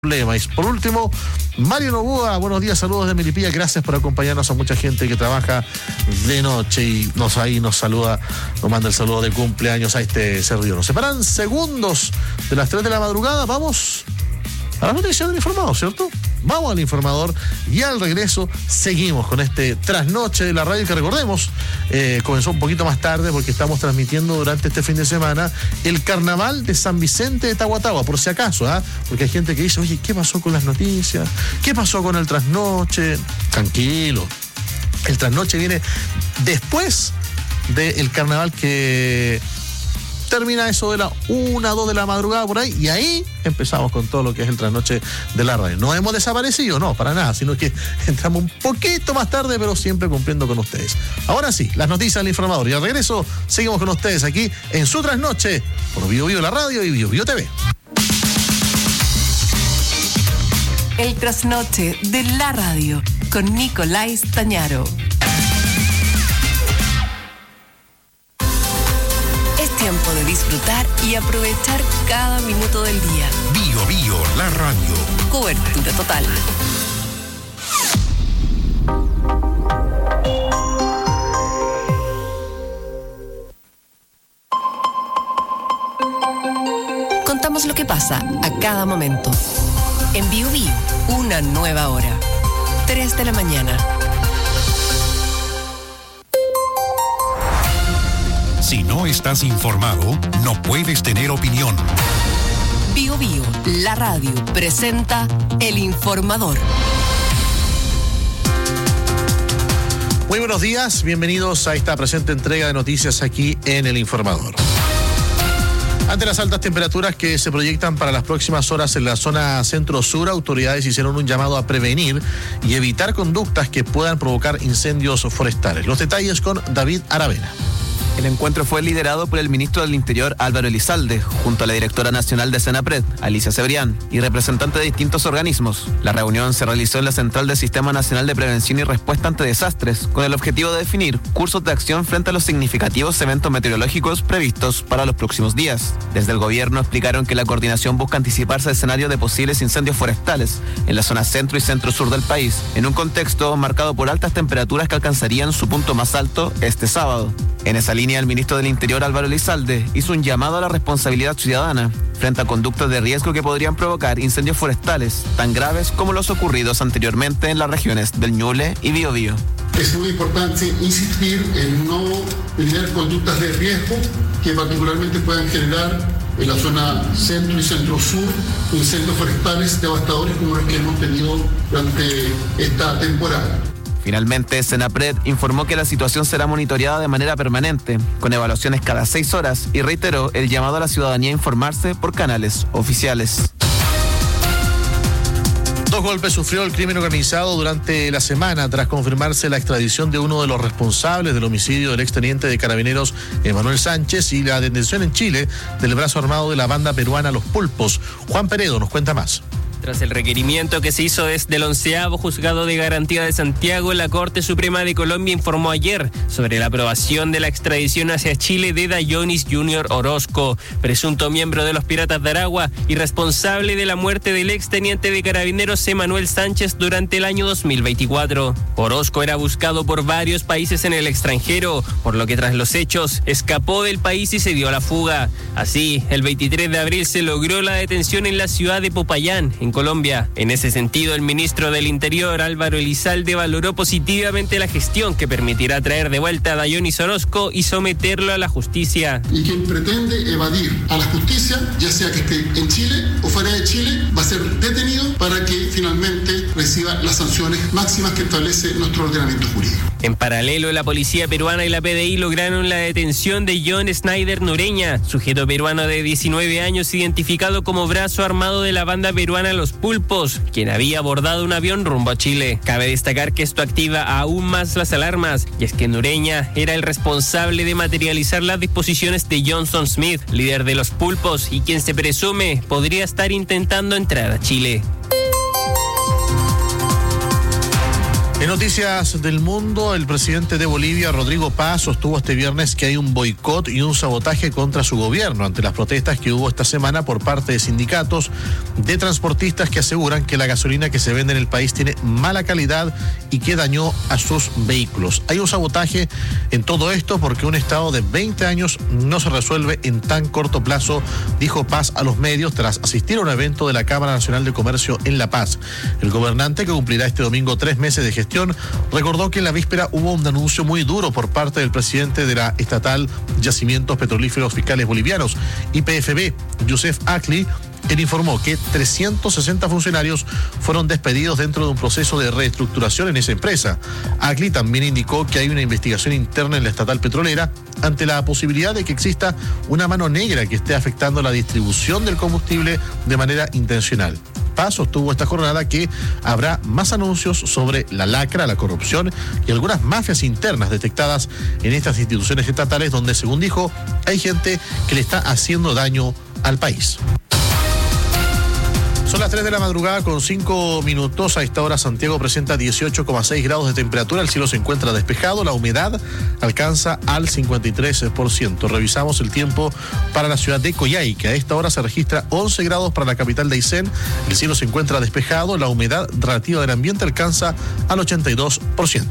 problemas. Y por último, Mario Novoa, buenos días, saludos de Melipilla, gracias por acompañarnos a mucha gente que trabaja de noche y nos saluda, nos manda el saludo de cumpleaños a este servidor. Nos separan segundos de las 3 de la madrugada, vamos a las noticias del Informador, ¿cierto? Vamos al Informador y al regreso seguimos con este trasnoche de la radio que recordemos, comenzó un poquito más tarde porque estamos transmitiendo durante este fin de semana el Carnaval de San Vicente de Tahuatahua, por si acaso, porque hay gente que dice, oye, ¿qué pasó con las noticias? ¿Qué pasó con el trasnoche? Tranquilo, el trasnoche viene después del Carnaval que termina eso de la 1, 2 de la madrugada por ahí, y ahí empezamos con todo lo que es el trasnoche de la radio. No hemos desaparecido, no, para nada, sino que entramos un poquito más tarde, pero siempre cumpliendo con ustedes. Ahora sí, las noticias del Informador, y al regreso seguimos con ustedes aquí en su trasnoche por Bio Bio la radio y Bio Bio TV. El trasnoche de la radio con Nicolás Tañaro. Tiempo de disfrutar y aprovechar cada minuto del día. Bio Bio, la radio. Cobertura total. Contamos lo que pasa a cada momento. En Bio Bio, una nueva hora. 3 de la mañana. Si no estás informado, no puedes tener opinión. Bio Bio, la radio, presenta El Informador. Muy buenos días, bienvenidos a esta presente entrega de noticias aquí en El Informador. Ante las altas temperaturas que se proyectan para las próximas horas en la zona centro-sur, autoridades hicieron un llamado a prevenir y evitar conductas que puedan provocar incendios forestales. Los detalles con David Aravena. El encuentro fue liderado por el ministro del Interior, Álvaro Elizalde, junto a la directora nacional de Senapred, Alicia Cebrián, y representantes de distintos organismos. La reunión se realizó en la central del Sistema Nacional de Prevención y Respuesta ante Desastres, con el objetivo de definir cursos de acción frente a los significativos eventos meteorológicos previstos para los próximos días. Desde el gobierno explicaron que la coordinación busca anticiparse a escenarios de posibles incendios forestales en la zona centro y centro-sur del país, en un contexto marcado por altas temperaturas que alcanzarían su punto más alto este sábado. En esa línea, el ministro del Interior, Álvaro Elizalde, hizo un llamado a la responsabilidad ciudadana frente a conductas de riesgo que podrían provocar incendios forestales tan graves como los ocurridos anteriormente en las regiones del Ñuble y Biobío. Es muy importante insistir en no tener conductas de riesgo que particularmente puedan generar en la zona centro y centro-sur incendios forestales devastadores como los que hemos tenido durante esta temporada. Finalmente, Senapred informó que la situación será monitoreada de manera permanente, con evaluaciones cada 6 horas, y reiteró el llamado a la ciudadanía a informarse por canales oficiales. 2 golpes sufrió el crimen organizado durante la semana tras confirmarse la extradición de uno de los responsables del homicidio del exteniente de Carabineros Emanuel Sánchez y la detención en Chile del brazo armado de la banda peruana Los Pulpos. Juan Peredo nos cuenta más. Tras el requerimiento que se hizo desde el 11º Juzgado de Garantía de Santiago, la Corte Suprema de Colombia informó ayer sobre la aprobación de la extradición hacia Chile de Dayonis Junior Orozco, presunto miembro de los Piratas de Aragua y responsable de la muerte del exteniente de Carabineros Emanuel Sánchez durante el año 2024. Orozco era buscado por varios países en el extranjero, por lo que tras los hechos escapó del país y se dio a la fuga. Así, el 23 de abril se logró la detención en la ciudad de Popayán, en Colombia. En ese sentido, el ministro del Interior, Álvaro Elizalde, valoró positivamente la gestión que permitirá traer de vuelta a Dayonis Orozco y someterlo a la justicia. Y quien pretende evadir a la justicia, ya sea que esté en Chile o fuera de Chile, va a ser detenido para que finalmente reciba las sanciones máximas que establece nuestro ordenamiento jurídico. En paralelo, la policía peruana y la PDI lograron la detención de John Snyder Nureña, sujeto peruano de 19 años identificado como brazo armado de la banda peruana Los Pulpos, quien había abordado un avión rumbo a Chile. Cabe destacar que esto activa aún más las alarmas, y es que Nureña era el responsable de materializar las disposiciones de Johnson Smith, líder de Los Pulpos, y quien se presume podría estar intentando entrar a Chile. En noticias del mundo, el presidente de Bolivia, Rodrigo Paz, sostuvo este viernes que hay un boicot y un sabotaje contra su gobierno ante las protestas que hubo esta semana por parte de sindicatos de transportistas que aseguran que la gasolina que se vende en el país tiene mala calidad y que dañó a sus vehículos. Hay un sabotaje en todo esto porque un estado de 20 años no se resuelve en tan corto plazo, dijo Paz a los medios tras asistir a un evento de la Cámara Nacional de Comercio en La Paz. El gobernante, que cumplirá este domingo 3 meses de gestión, recordó que en la víspera hubo un anuncio muy duro por parte del presidente de la estatal Yacimientos Petrolíferos Fiscales Bolivianos, YPFB, Youssef Akli. Él informó que 360 funcionarios fueron despedidos dentro de un proceso de reestructuración en esa empresa. Akli también indicó que hay una investigación interna en la estatal petrolera ante la posibilidad de que exista una mano negra que esté afectando la distribución del combustible de manera intencional. Paz sostuvo esta jornada que habrá más anuncios sobre la lacra, la corrupción y algunas mafias internas detectadas en estas instituciones estatales donde, según dijo, hay gente que le está haciendo daño al país. Son las 3 de la madrugada con 5 minutos. A esta hora Santiago presenta 18,6 grados de temperatura. El cielo se encuentra despejado. La humedad alcanza al 53%. Revisamos el tiempo para la ciudad de Coyhaique, que a esta hora se registra 11 grados para la capital de Aysén. El cielo se encuentra despejado. La humedad relativa del ambiente alcanza al 82%.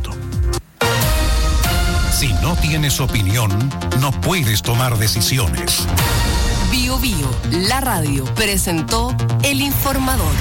Si no tienes opinión, no puedes tomar decisiones. Bio Bio, la radio, presentó El Informador.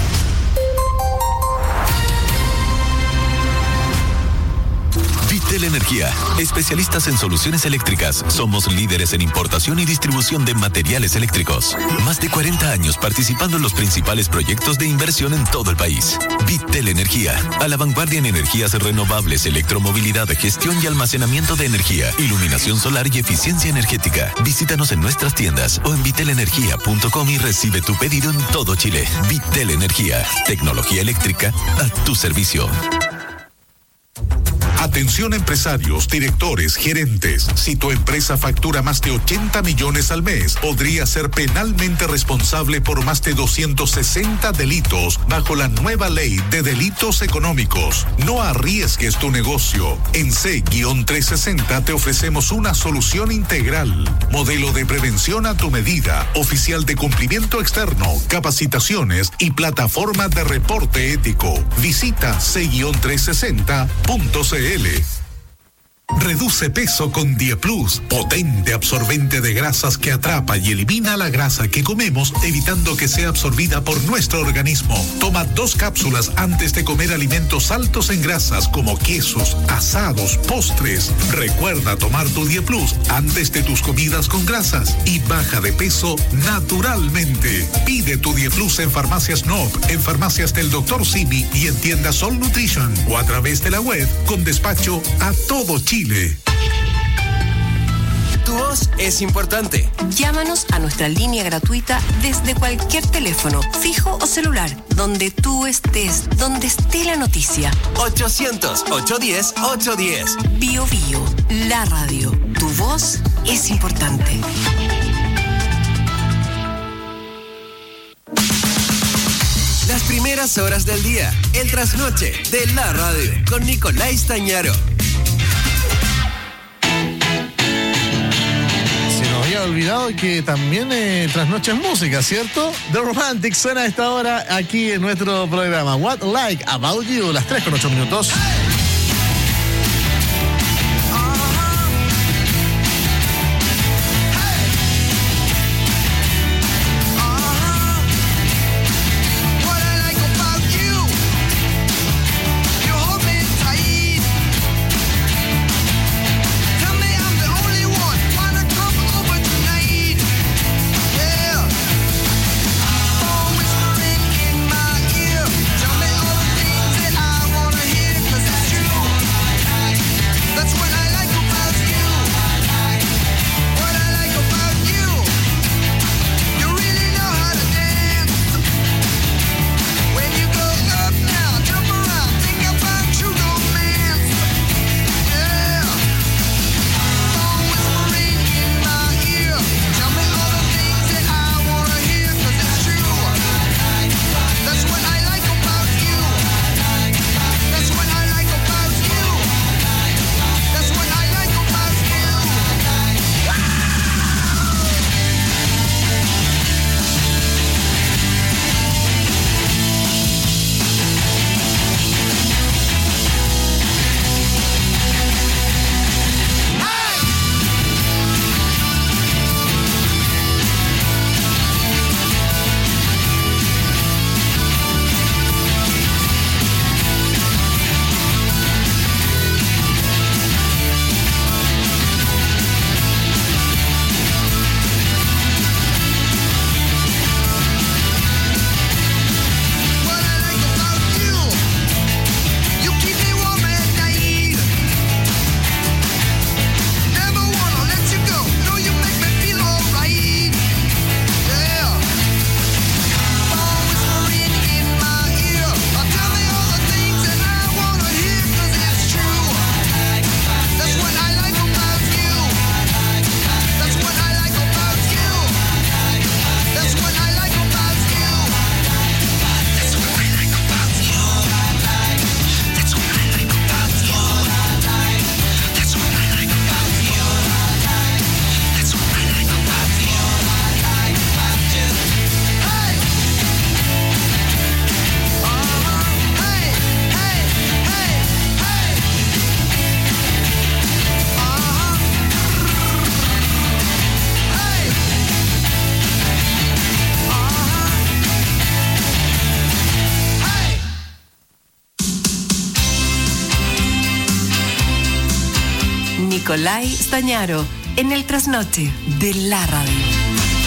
Vitel Energía, especialistas en soluciones eléctricas. Somos líderes en importación y distribución de materiales eléctricos. Más de 40 años participando en los principales proyectos de inversión en todo el país. Vitel Energía, a la vanguardia en energías renovables, electromovilidad, gestión y almacenamiento de energía, iluminación solar y eficiencia energética. Visítanos en nuestras tiendas o en vitelenergia.com y recibe tu pedido en todo Chile. Vitel Energía, tecnología eléctrica a tu servicio. Atención empresarios, directores, gerentes. Si tu empresa factura más de 80 millones al mes, podría ser penalmente responsable por más de 260 delitos bajo la nueva ley de delitos económicos. No arriesgues tu negocio. En C-360 te ofrecemos una solución integral. Modelo de prevención a tu medida, oficial de cumplimiento externo, capacitaciones y plataforma de reporte ético. Visita C-360.cl. Reduce peso con DiePlus, potente absorbente de grasas que atrapa y elimina la grasa que comemos, evitando que sea absorbida por nuestro organismo. Toma 2 cápsulas antes de comer alimentos altos en grasas como quesos, asados, postres. Recuerda tomar tu DiePlus antes de tus comidas con grasas y baja de peso naturalmente. Pide tu DiePlus en Farmacias Nob, en Farmacias del Dr. Simi y en tiendas Sol Nutrition o a través de la web con despacho a todo Chile. Tu voz es importante. Llámanos a nuestra línea gratuita desde cualquier teléfono, fijo o celular, donde tú estés, donde esté la noticia. 800-810-810. Bio Bio, la radio. Tu voz es importante. Las primeras horas del día, el trasnoche de la radio, con Nicolás Tañaro. Olvidado que también trasnoche es música, ¿cierto? The Romantics suena a esta hora aquí en nuestro programa What Like About You, las 3:08 minutos. Nicolai Stañaro, en el trasnoche de la radio.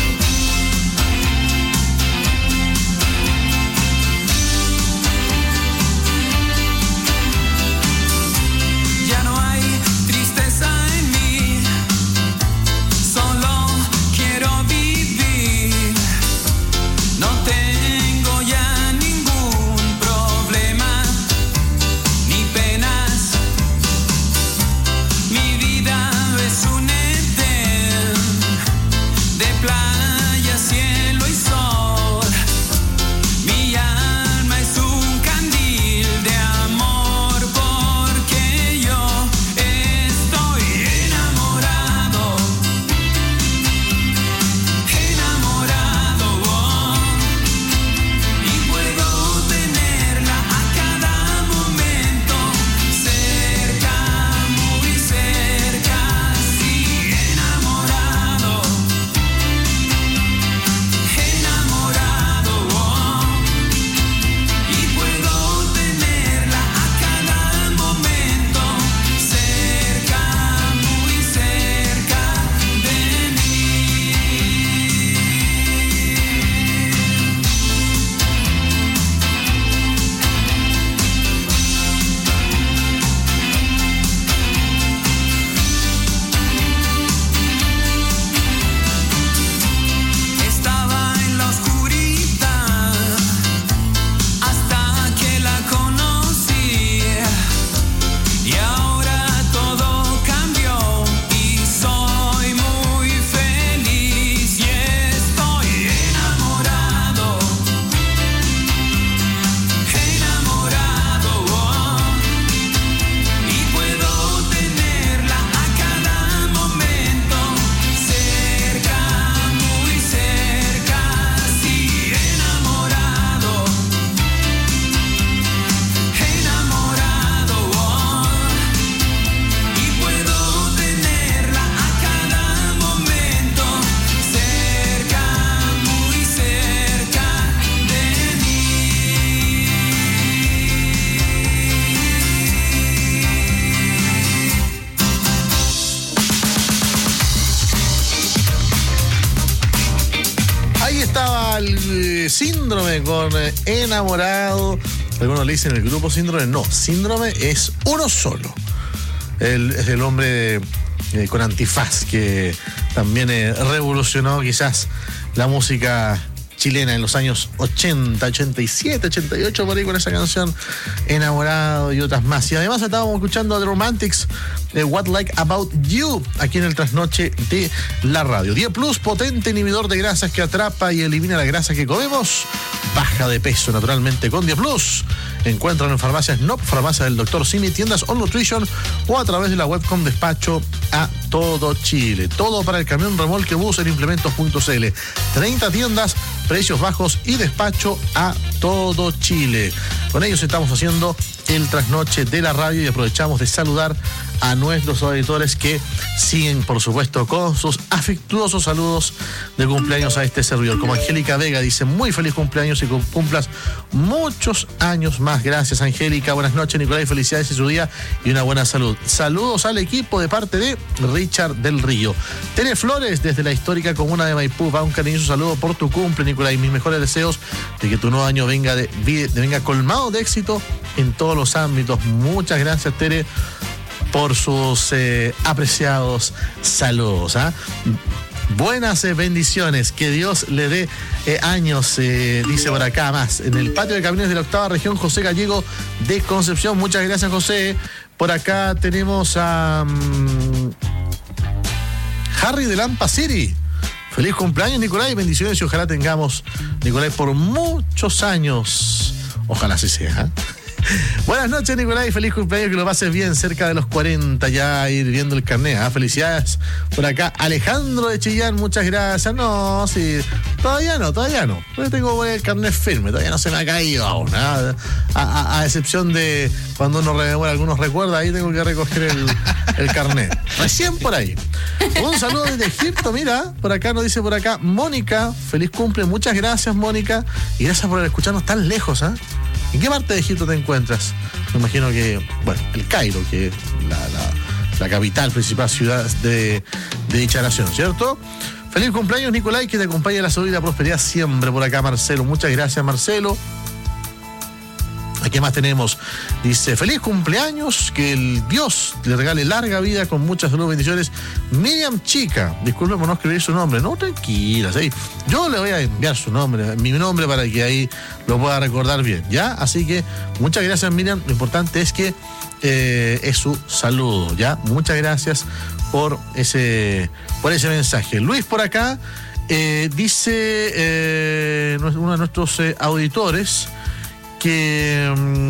Síndrome con Enamorado. Algunos le dicen el grupo Síndrome. No, Síndrome es uno solo. Es el hombre con antifaz que también revolucionó quizás la música chilena en los años 80, 87, 88, por ahí con esa canción Enamorado y otras más. Y además estábamos escuchando a The Romantics de What Like About You aquí en el trasnoche de la radio. 10 Plus, potente inhibidor de grasas que atrapa y elimina la grasa que comemos. Baja de peso naturalmente con 10 Plus. Encuéntralo en farmacias NOP, farmacia del Dr. Simi, tiendas On Nutrition o a través de la web con despacho a todo Chile. Todo para el camión, remolque, bus en implementos.cl. 30 tiendas, precios bajos y despacho a todo Chile. Con ellos estamos haciendo el trasnoche de la radio y aprovechamos de saludar a nuestros auditores que siguen, por supuesto, con sus afectuosos saludos de cumpleaños a este servidor. Como Angélica Vega dice, muy feliz cumpleaños y que cumplas muchos años más. Gracias, Angélica. Buenas noches, Nicolás, felicidades en su día y una buena salud. Saludos al equipo de parte de Richard del Río. Tere Flores, desde la histórica comuna de Maipú, va un cariñoso saludo por tu cumple, Nicolás, y mis mejores deseos de que tu nuevo año venga colmado de éxito en todos los ámbitos. Muchas gracias, Tere, por sus apreciados saludos. Buenas bendiciones, que Dios le dé años, dice por acá más. En el patio de camiones de la 8ª región, José Gallego de Concepción. Muchas gracias, José. Por acá tenemos a Harry de Lampa City. Feliz cumpleaños, Nicolás, y bendiciones, y ojalá tengamos, Nicolás, por muchos años. Ojalá así sea. Buenas noches, Nicolás, y feliz cumpleaños, que lo pases bien, cerca de los 40 ya, ir viendo el carnet. Felicidades por acá, Alejandro de Chillán, muchas gracias. No, sí, todavía no. Yo tengo el carnet firme, todavía no se me ha caído aún. A excepción de cuando uno rememora algunos recuerdos, ahí tengo que recoger el carnet. Recién por ahí. Un saludo desde Egipto, mira, por acá nos dice Mónica, feliz cumple, muchas gracias, Mónica, y gracias por escucharnos tan lejos, ¿En qué parte de Egipto te encuentras? Me imagino que, bueno, el Cairo, que la capital, principal ciudad de dicha nación, ¿cierto? Feliz cumpleaños, Nicolai, que te acompañe la salud y la prosperidad siempre por acá, Marcelo. Muchas gracias, Marcelo. ¿Qué más tenemos? Dice, feliz cumpleaños, que el Dios le regale larga vida con mucha salud, bendiciones. Miriam Chica, disculpe por no escribir su nombre. No, tranquila, ¿sí? Yo le voy a enviar su nombre, mi nombre, para que ahí lo pueda recordar bien, ¿ya? Así que muchas gracias, Miriam. Lo importante es que es su saludo, ¿ya? Muchas gracias por ese mensaje. Luis por acá dice uno de nuestros auditores que,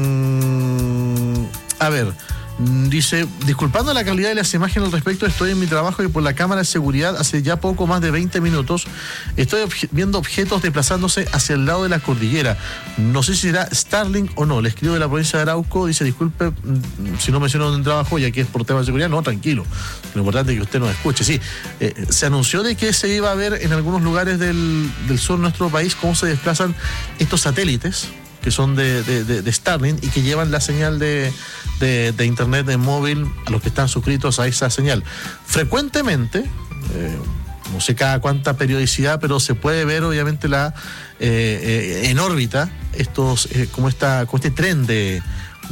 dice, disculpando la calidad de las imágenes al respecto, estoy en mi trabajo y por la cámara de seguridad hace ya poco más de 20 minutos estoy viendo objetos desplazándose hacia el lado de la cordillera. No sé si será Starlink o no. Le escribo de la provincia de Arauco, dice, disculpe si no menciono dónde trabajo, ya que es por tema de seguridad. No, tranquilo. Lo importante es que usted nos escuche. Sí, se anunció de que se iba a ver en algunos lugares del sur de nuestro país cómo se desplazan estos satélites que son de Starlink y que llevan la señal de internet de móvil a los que están suscritos a esa señal. Frecuentemente, no sé cada cuánta periodicidad, pero se puede ver obviamente en órbita como este tren de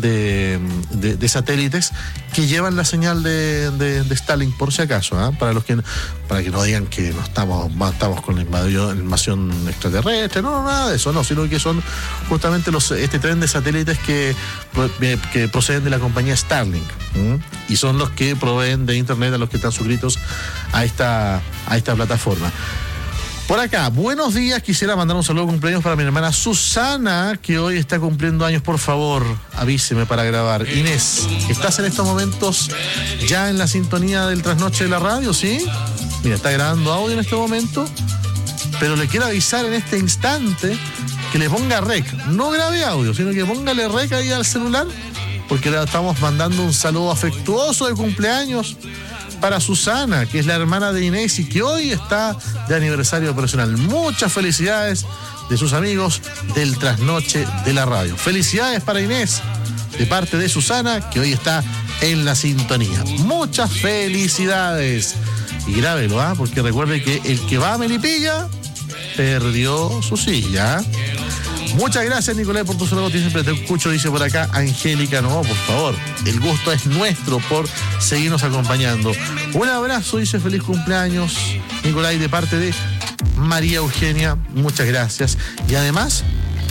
satélites que llevan la señal de Starlink, por si acaso, para que no digan que no estamos con la invasión extraterrestre, no, nada de eso, no, sino que son justamente este tren de satélites que proceden de la compañía Starlink, y son los que proveen de internet a los que están suscritos a esta plataforma. Por acá, buenos días, quisiera mandar un saludo de cumpleaños para mi hermana Susana, que hoy está cumpliendo años. Por favor, avíseme para grabar. Inés, ¿estás en estos momentos ya en la sintonía del trasnoche de la radio, sí? Mira, está grabando audio en este momento, pero le quiero avisar en este instante que le ponga rec. No grabe audio, sino que póngale rec ahí al celular, porque le estamos mandando un saludo afectuoso de cumpleaños para Susana, que es la hermana de Inés y que hoy está de aniversario personal. Muchas felicidades de sus amigos del trasnoche de la radio. Felicidades para Inés de parte de Susana, que hoy está en la sintonía. Muchas felicidades. Y grábelo, porque recuerde que el que va a Melipilla perdió su silla. Muchas gracias, Nicolás, por tu saludo. Siempre te escucho, dice por acá Angélica. No, por favor, el gusto es nuestro por seguirnos acompañando. Un abrazo, dice, feliz cumpleaños, Nicolás, de parte de María Eugenia. Muchas gracias. Y además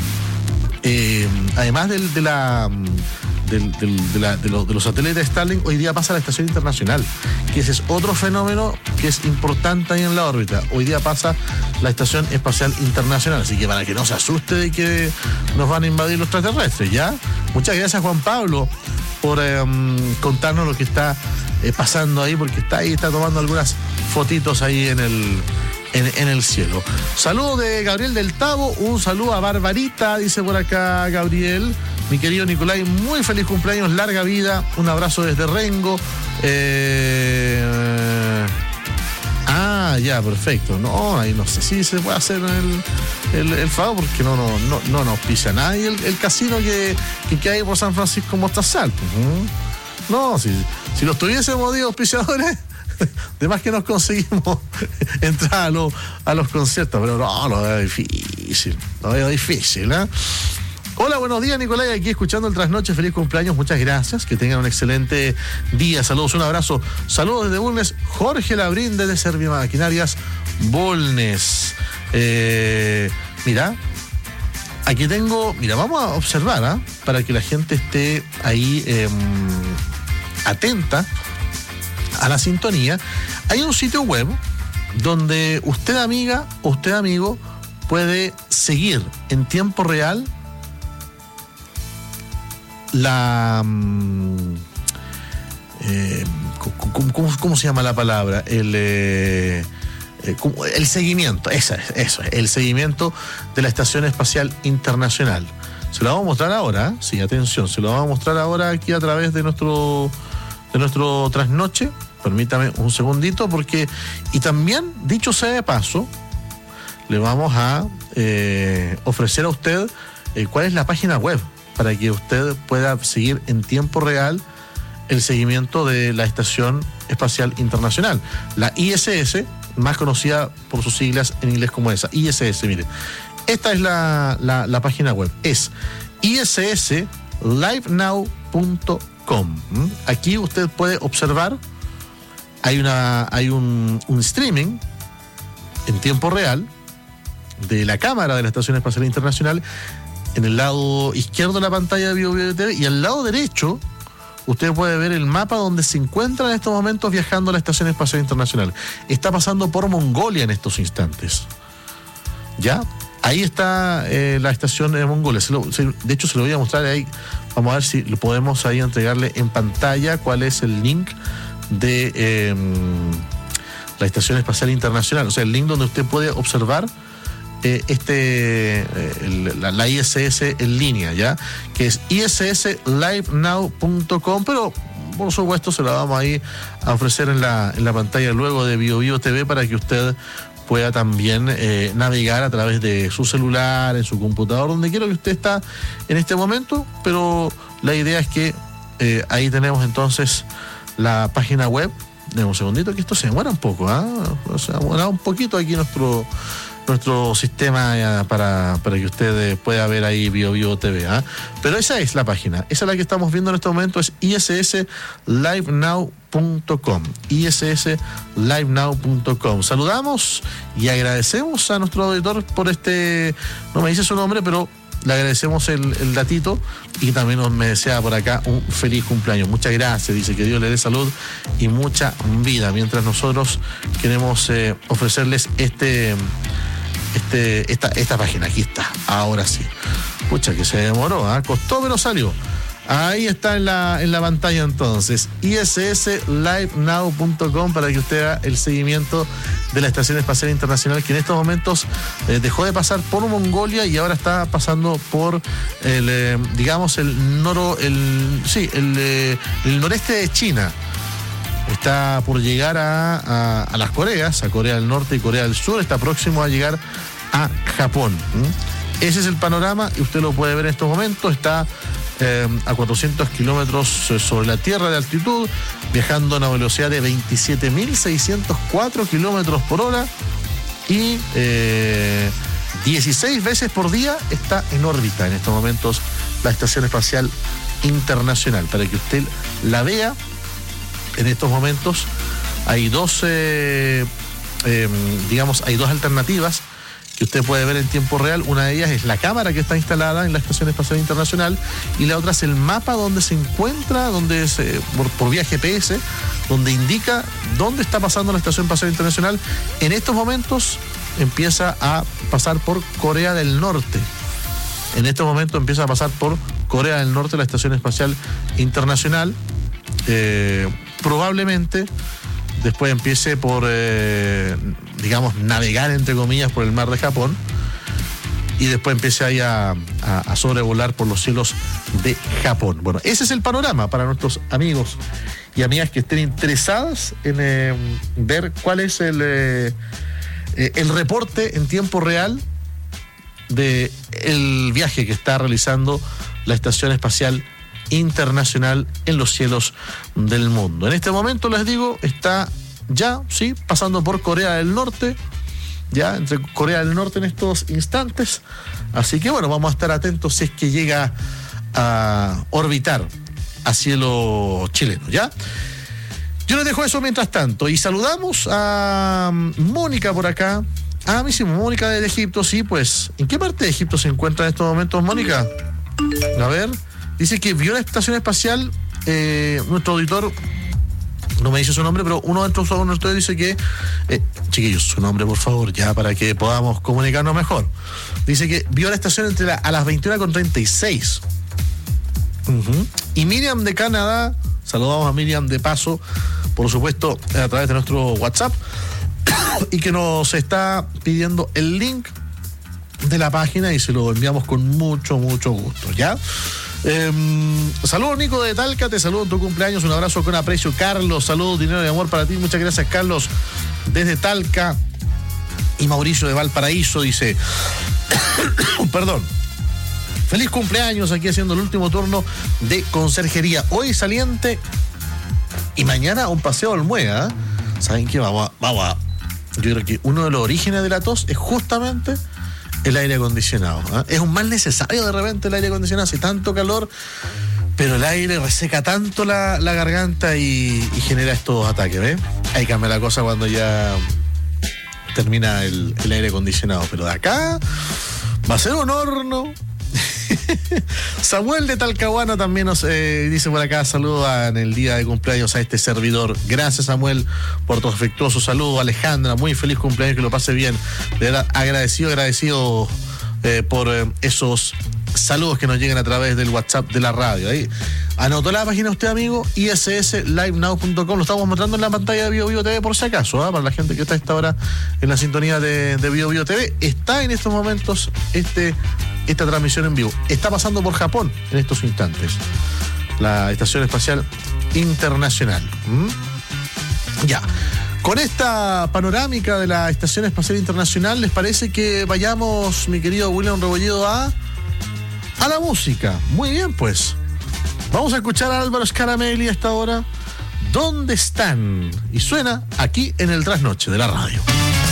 de los satélites de Starlink, hoy día pasa la Estación Internacional, que ese es otro fenómeno que es importante ahí en la órbita. Hoy día pasa la Estación Espacial Internacional, así que para que no se asuste de que nos van a invadir los extraterrestres, ¿ya? Muchas gracias, Juan Pablo, por contarnos lo que está pasando ahí, porque está tomando algunas fotitos ahí en el cielo. Saludo de Gabriel del Tabo, un saludo a Barbarita, dice por acá Gabriel. Mi querido Nicolai, muy feliz cumpleaños, larga vida, un abrazo desde Rengo. Ya, perfecto. No, ahí no sé si se puede hacer el favor, porque no nos pisa nadie el casino que hay por San Francisco Mostazal. No, si los tuviésemos de auspiciadores, de más que nos conseguimos entrar a los conciertos, pero no, lo veo difícil, ¿eh? Hola, buenos días, Nicolai, aquí escuchando el trasnoche. Feliz cumpleaños, muchas gracias, que tengan un excelente día. Saludos, un abrazo. Saludos desde Bulnes, Jorge Labrín desde Servimaquinarias Bulnes. Mira, aquí tengo, vamos a observar, para que la gente esté ahí atenta a la sintonía. Hay un sitio web donde usted, amiga, o usted, amigo, puede seguir en tiempo real ¿cómo se llama la palabra? El seguimiento, eso es, el seguimiento de la Estación Espacial Internacional. Se lo vamos a mostrar ahora, sí, atención, se lo vamos a mostrar ahora aquí a través de nuestro trasnoche. Permítame un segundito, y también, dicho sea de paso, le vamos a ofrecer a usted cuál es la página web, para que usted pueda seguir en tiempo real el seguimiento de la Estación Espacial Internacional, la ISS, más conocida por sus siglas en inglés como esa, ISS, mire. Esta es la página web, es issLiveNow.com. Aquí usted puede observar, hay un streaming en tiempo real de la cámara de la Estación Espacial Internacional en el lado izquierdo de la pantalla de BioBio TV, y al lado derecho usted puede ver el mapa donde se encuentra en estos momentos viajando a la Estación Espacial Internacional. Está pasando por Mongolia en estos instantes. ¿Ya? Ahí está la estación de Mongolia. De hecho, se lo voy a mostrar ahí. Vamos a ver si lo podemos ahí entregarle en pantalla cuál es el link de la Estación Espacial Internacional. O sea, el link donde usted puede observar la ISS en línea, ¿ya? Que es issLiveNow.com, pero por supuesto se la vamos ahí a ofrecer en la pantalla luego de BioBio TV para que usted pueda también navegar a través de su celular, en su computador, donde quiera que usted está en este momento, pero la idea es que ahí tenemos entonces la página web. Demos un segundito que esto se demora un poco, se demora un poquito aquí nuestro sistema para que usted pueda ver ahí BioBio TV, pero esa es la página, esa es la que estamos viendo en este momento, es issLiveNow.com, issLiveNow.com. Saludamos y agradecemos a nuestro auditor por no me dice su nombre, pero le agradecemos el datito, y también me desea por acá un feliz cumpleaños. Muchas gracias, dice que Dios le dé salud y mucha vida, mientras nosotros queremos ofrecerles esta página. Aquí está, ahora sí. Pucha, que se demoró, costó pero salió. Ahí está en la pantalla entonces, issLiveNow.com, para que usted haga el seguimiento de la Estación Espacial Internacional, que en estos momentos dejó de pasar por Mongolia y ahora está pasando por el noreste de China. Está por llegar a las Coreas, a Corea del Norte y Corea del Sur, está próximo a llegar a Japón. Ese es el panorama y usted lo puede ver en estos momentos. Está a 400 kilómetros sobre la Tierra de altitud, viajando a una velocidad de 27.604 kilómetros por hora y 16 veces por día está en órbita en estos momentos la Estación Espacial Internacional. Para que usted la vea, en estos momentos hay dos alternativas que usted puede ver en tiempo real. Una de ellas es la cámara que está instalada en la Estación Espacial Internacional, y la otra es el mapa donde se encuentra, por vía GPS, donde indica dónde está pasando la Estación Espacial Internacional. En estos momentos empieza a pasar por Corea del Norte. En estos momentos empieza a pasar por Corea del Norte la Estación Espacial Internacional. Probablemente después empiece por, navegar, entre comillas, por el mar de Japón, y después empiece ahí a sobrevolar por los cielos de Japón. Bueno, ese es el panorama para nuestros amigos y amigas que estén interesadas en ver cuál es el reporte en tiempo real de el viaje que está realizando la Estación Espacial Internacional en los cielos del mundo. En este momento, les digo, está ya, sí, pasando por Corea del Norte, ya entre Corea del Norte en estos instantes. Así que bueno, vamos a estar atentos si es que llega a orbitar a cielo chileno, ¿ya? Yo les dejo eso mientras tanto y saludamos a Mónica por acá. Me dice Mónica de Egipto, sí, pues. ¿En qué parte de Egipto se encuentra en estos momentos, Mónica? A ver. Dice que vio la estación espacial, nuestro auditor, no me dice su nombre, pero uno de nuestros auditores dice que, chiquillos, su nombre por favor, ya para que podamos comunicarnos mejor. Dice que vio la estación a las 21:36. Y Miriam de Canadá, saludamos a Miriam de paso, por supuesto, a través de nuestro WhatsApp, y que nos está pidiendo el link de la página y se lo enviamos con mucho gusto, ¿ya? Saludos, Nico de Talca, te saludo en tu cumpleaños, un abrazo con aprecio. Carlos, saludos, dinero y amor para ti, muchas gracias, Carlos, desde Talca. Y Mauricio de Valparaíso dice perdón, feliz cumpleaños, aquí haciendo el último turno de conserjería. Hoy saliente Y mañana un paseo a Olmuega. ¿Saben qué? Vamos a... Yo creo que uno de los orígenes de la tos es justamente el aire acondicionado. Es un mal necesario de repente el aire acondicionado, hace tanto calor, pero el aire reseca tanto la garganta y genera estos ataques, ¿ves? Ahí cambia la cosa cuando ya termina el aire acondicionado, pero de acá va a ser un horno. Samuel de Talcahuano también nos dice por acá, saluda en el día de cumpleaños a este servidor. Gracias, Samuel, por tu afectuoso saludo. Alejandra, muy feliz cumpleaños, que lo pase bien. De verdad, agradecido por esos saludos que nos llegan a través del WhatsApp de la radio. Ahí anotó la página usted, amigo, isslivennow.com. Lo estamos mostrando en la pantalla de BioBio TV por si acaso, para la gente que está a esta hora en la sintonía de BioBio TV. Está en estos momentos esta transmisión en vivo. Está pasando por Japón en estos instantes, la Estación Espacial Internacional. Ya. Con esta panorámica de la Estación Espacial Internacional, ¿les parece que vayamos, mi querido William Rebolledo, a la música? Muy bien, pues. Vamos a escuchar a Álvaro Scaramelli a esta hora. ¿Dónde están? Y suena aquí en el Trasnoche de la radio.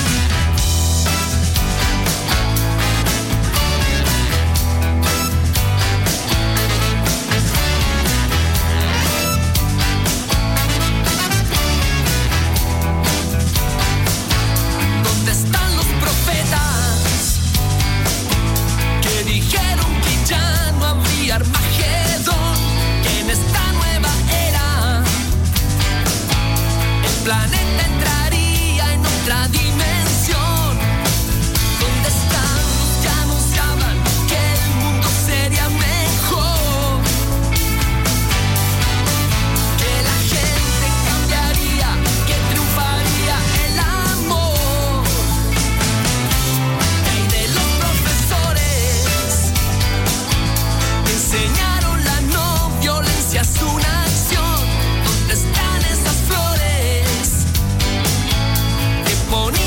Planeta entraría en otra dimensión. ¿Dónde están? Ya anunciaban que el mundo sería mejor, que la gente cambiaría, que triunfaría el amor. ¿Qué hay de los profesores? Me enseñaron la no violencia es una acción. ¿Dónde están esas flores? Bonito.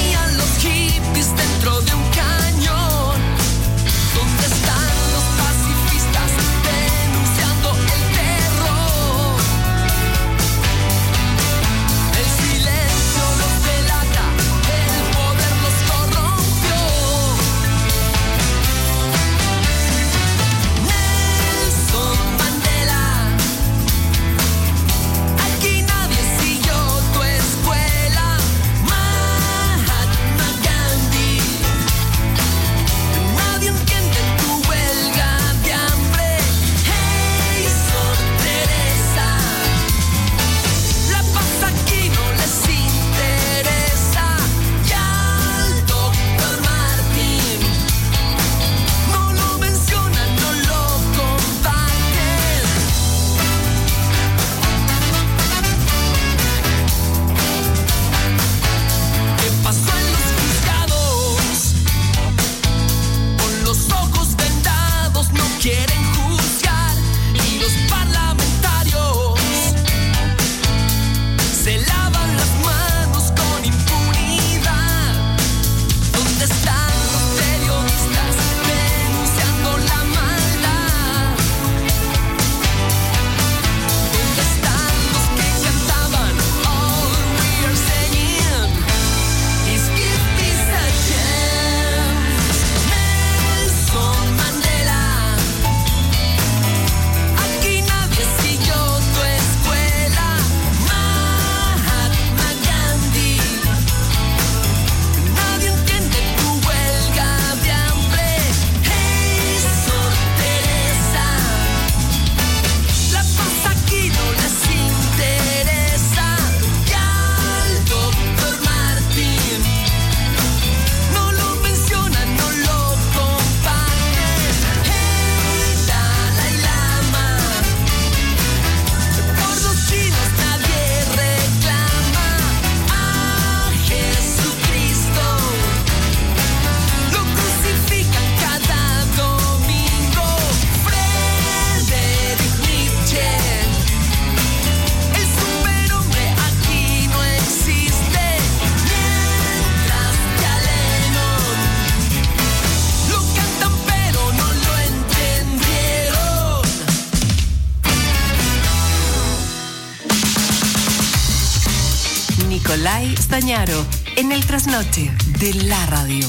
Nicolai Stañaro, en el trasnoche de la radio.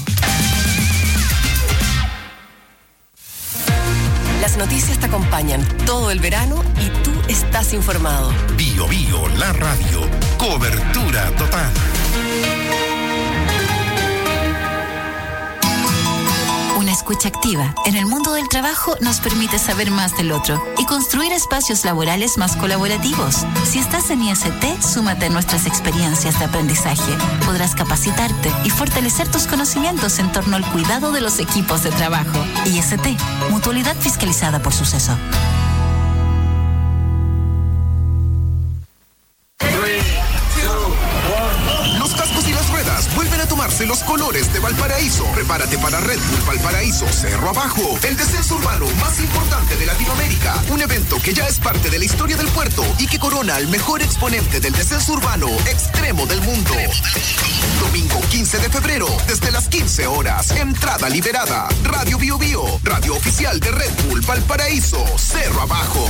Las noticias te acompañan todo el verano y tú estás informado. Bio Bio, la radio. Cobertura total. Una escucha activa en el mundo del trabajo nos permite saber más del otro y construir espacios laborales más colaborativos. Si estás en IST, súmate a nuestras experiencias de aprendizaje. Podrás capacitarte y fortalecer tus conocimientos en torno al cuidado de los equipos de trabajo. IST, Mutualidad fiscalizada por Suceso. Vuelven a tomarse los colores de Valparaíso. Prepárate para Red Bull Valparaíso Cerro Abajo, el descenso urbano más importante de Latinoamérica. Un evento que ya es parte de la historia del puerto y que corona al mejor exponente del descenso urbano extremo del mundo. Domingo 15 de febrero, desde las 15 horas. Entrada liberada. Radio Bio Bio, radio oficial de Red Bull Valparaíso Cerro Abajo.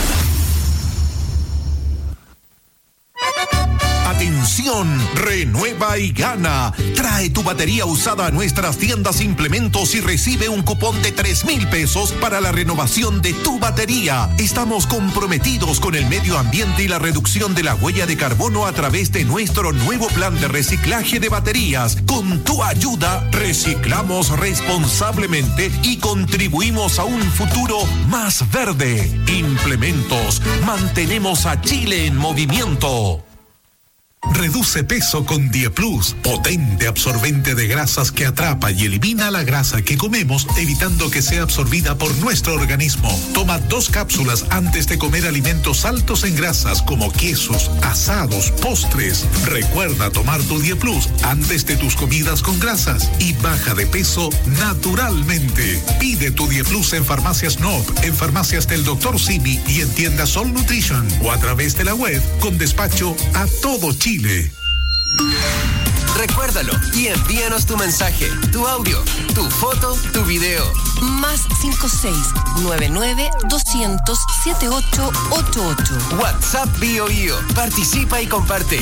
Atención, renueva y gana. Trae tu batería usada a nuestras tiendas Implementos y recibe un cupón de 3,000 pesos para la renovación de tu batería. Estamos comprometidos con el medio ambiente y la reducción de la huella de carbono a través de nuestro nuevo plan de reciclaje de baterías. Con tu ayuda, reciclamos responsablemente y contribuimos a un futuro más verde. Implementos, mantenemos a Chile en movimiento. Reduce peso con Dieplus, potente absorbente de grasas que atrapa y elimina la grasa que comemos, evitando que sea absorbida por nuestro organismo. Toma 2 cápsulas antes de comer alimentos altos en grasas como quesos, asados, postres. Recuerda tomar tu Dieplus antes de tus comidas con grasas y baja de peso naturalmente. Pide tu Dieplus en Farmacias Nob, en farmacias del Dr. Simi y en tiendas Sol Nutrition o a través de la web con despacho a todo Chile. Recuérdalo y envíanos tu mensaje, tu audio, tu foto, tu video. Más 56-99-200-7888. WhatsApp Bio Bio. Participa y comparte.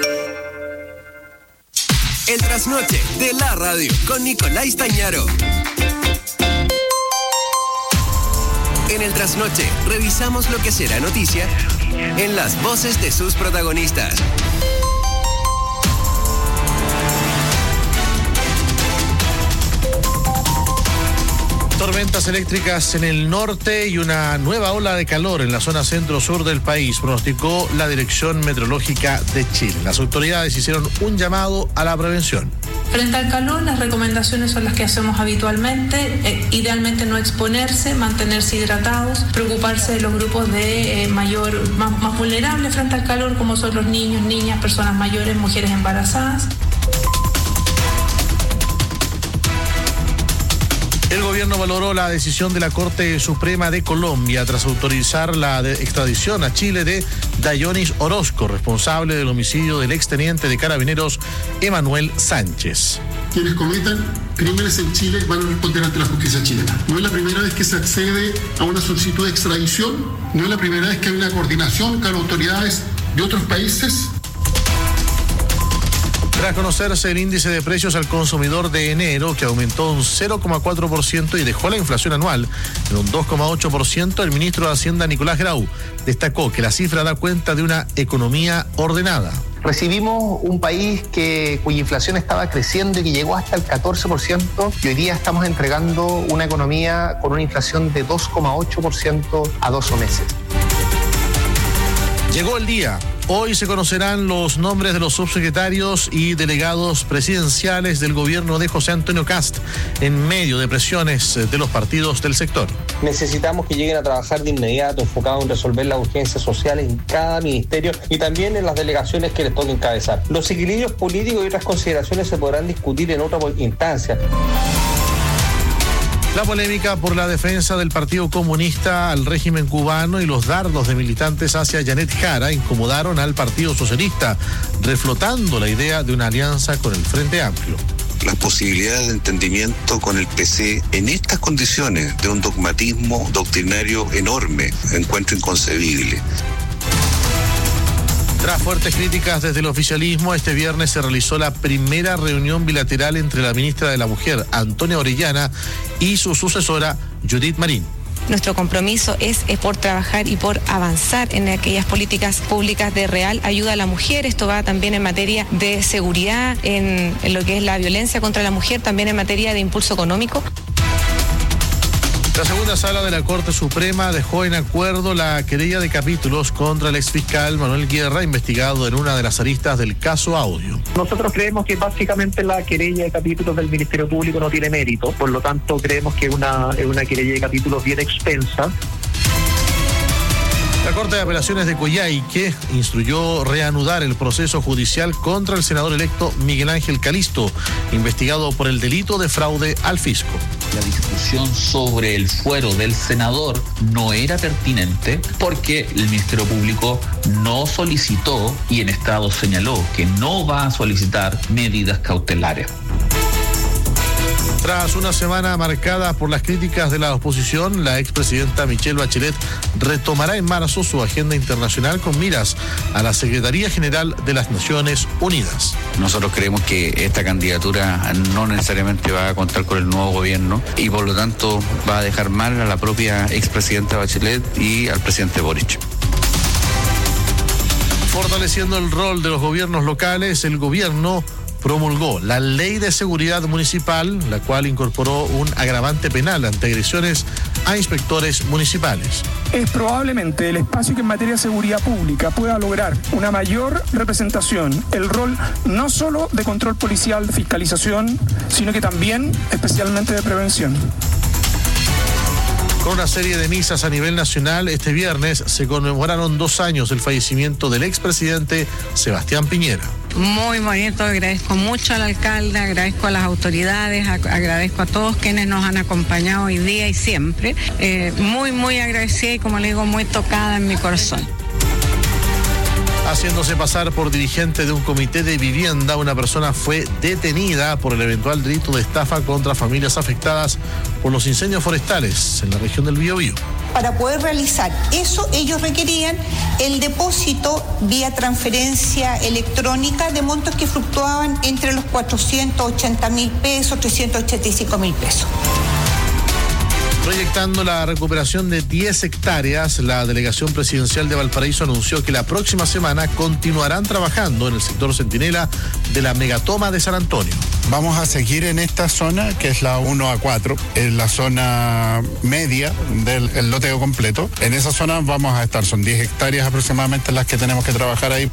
El trasnoche de la radio con Nicolai Stañaro. En el trasnoche revisamos lo que será noticia en las voces de sus protagonistas. Tormentas eléctricas en el norte y una nueva ola de calor en la zona centro-sur del país, pronosticó la Dirección Meteorológica de Chile. Las autoridades hicieron un llamado a la prevención. Frente al calor, las recomendaciones son las que hacemos habitualmente. Idealmente no exponerse, mantenerse hidratados, preocuparse de los grupos de más vulnerables frente al calor, como son los niños, niñas, personas mayores, mujeres embarazadas. El gobierno valoró la decisión de la Corte Suprema de Colombia tras autorizar la extradición a Chile de Dayonis Orozco, responsable del homicidio del exteniente de Carabineros Emanuel Sánchez. Quienes cometan crímenes en Chile van a responder ante la justicia chilena. No es la primera vez que se accede a una solicitud de extradición, no es la primera vez que hay una coordinación con autoridades de otros países. Tras conocerse el índice de precios al consumidor de enero, que aumentó un 0,4% y dejó la inflación anual en un 2,8%, el ministro de Hacienda, Nicolás Grau, destacó que la cifra da cuenta de una economía ordenada. Recibimos un país cuya inflación estaba creciendo y que llegó hasta el 14%, y hoy día estamos entregando una economía con una inflación de 2,8% a 12 meses. Llegó el día. Hoy se conocerán los nombres de los subsecretarios y delegados presidenciales del gobierno de José Antonio Kast en medio de presiones de los partidos del sector. Necesitamos que lleguen a trabajar de inmediato, enfocados en resolver las urgencias sociales en cada ministerio y también en las delegaciones que les toque encabezar. Los equilibrios políticos y otras consideraciones se podrán discutir en otra instancia. La polémica por la defensa del Partido Comunista al régimen cubano y los dardos de militantes hacia Janet Jara incomodaron al Partido Socialista, reflotando la idea de una alianza con el Frente Amplio. Las posibilidades de entendimiento con el PC en estas condiciones de un dogmatismo doctrinario enorme, encuentro inconcebible. Tras fuertes críticas desde el oficialismo, este viernes se realizó la primera reunión bilateral entre la ministra de la Mujer, Antonia Orellana, y su sucesora, Judith Marín. Nuestro compromiso es por trabajar y por avanzar en aquellas políticas públicas de real ayuda a la mujer. Esto va también en materia de seguridad, en lo que es la violencia contra la mujer, también en materia de impulso económico. La segunda sala de la Corte Suprema dejó en acuerdo la querella de capítulos contra el exfiscal Manuel Guerra, investigado en una de las aristas del caso Audio. Nosotros creemos que básicamente la querella de capítulos del Ministerio Público no tiene mérito, por lo tanto creemos que es una querella de capítulos bien extensa. La Corte de Apelaciones de Coyhaique instruyó reanudar el proceso judicial contra el senador electo Miguel Ángel Calisto, investigado por el delito de fraude al fisco. La discusión sobre el fuero del senador no era pertinente porque el Ministerio Público no solicitó y en estado señaló que no va a solicitar medidas cautelares. Tras una semana marcada por las críticas de la oposición, la expresidenta Michelle Bachelet retomará en marzo su agenda internacional con miras a la Secretaría General de las Naciones Unidas. Nosotros creemos que esta candidatura no necesariamente va a contar con el nuevo gobierno y por lo tanto va a dejar mal a la propia expresidenta Bachelet y al presidente Boric. Fortaleciendo el rol de los gobiernos locales, el gobierno promulgó la Ley de Seguridad Municipal, la cual incorporó un agravante penal ante agresiones a inspectores municipales. Es probablemente el espacio que en materia de seguridad pública pueda lograr una mayor representación, el rol no solo de control policial, de fiscalización, sino que también especialmente de prevención. Con una serie de misas a nivel nacional, este viernes se conmemoraron 2 años del fallecimiento del expresidente Sebastián Piñera. Muy bonito, agradezco mucho al alcalde, agradezco a las autoridades, agradezco a todos quienes nos han acompañado hoy día y siempre. Muy agradecida y, como le digo, muy tocada en mi corazón. Haciéndose pasar por dirigente de un comité de vivienda, una persona fue detenida por el eventual delito de estafa contra familias afectadas por los incendios forestales en la región del Biobío. Para poder realizar eso, ellos requerían el depósito vía transferencia electrónica de montos que fluctuaban entre los 480.000 pesos, 385.000 pesos. Proyectando la recuperación de 10 hectáreas, la delegación presidencial de Valparaíso anunció que la próxima semana continuarán trabajando en el sector Centinela de la megatoma de San Antonio. Vamos a seguir en esta zona, que es la 1A4, en la zona media del loteo completo. En esa zona vamos a estar, son 10 hectáreas aproximadamente las que tenemos que trabajar ahí.